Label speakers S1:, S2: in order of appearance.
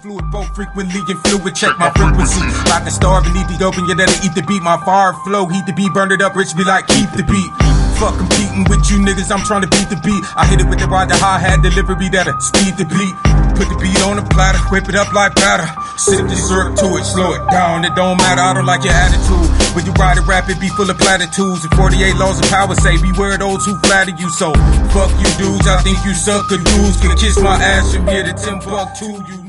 S1: fluid, both frequently in fluid. Check my frequency. Like a starve and need the dope, and you let it eat the beat. My fire flow, heat the beat, burn it up, rich be like keep the beat. Fuck competing with you niggas, I'm trying to beat the beat. I hit it with the ride, the hi-hat delivery that'll speed the beat. Put the beat on a platter, whip it up like batter. Sip the syrup to it, slow it down, it don't matter, I don't like your attitude. When you ride it rapid, be full of platitudes. And 48 laws of power say, beware those who flatter you. So, fuck you dudes, I think you suck a dudes. Can kiss my ass from here to Timbuktu, you